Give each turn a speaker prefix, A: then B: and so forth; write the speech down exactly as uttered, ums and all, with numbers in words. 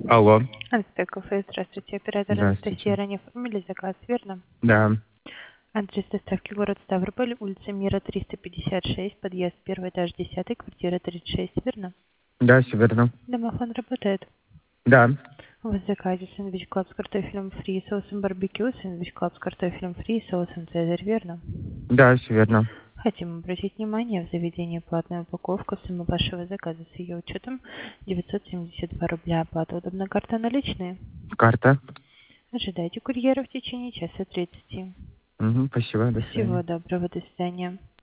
A: Алло.
B: Ансте кафе, здравствуйте. Оператор Анастасия
A: Здравствуйте.
B: ранее оформили заказ, верно?
A: Да.
B: Адрес доставки город Ставрополь, улица Мира, триста пятьдесят шесть, подъезд первый этаж, десятый, квартира тридцать шесть, верно?
A: Да, все верно.
B: Домофон работает.
A: Да.
B: У вас в заказе сэндвич клаб с картофелем фри и соусом барбекю, сэндвич клаб с картофелем фри и соусом цезарь, верно?
A: Да, все верно.
B: Хотим обратить внимание, в заведении платная упаковка, сумма вашего заказа с ее учетом девятьсот семьдесят два рубля. Оплата удобная карта наличные.
A: Карта.
B: Ожидайте курьера в течение часа тридцати.
A: Угу, спасибо, до
B: Всего
A: свидания.
B: доброго, до свидания.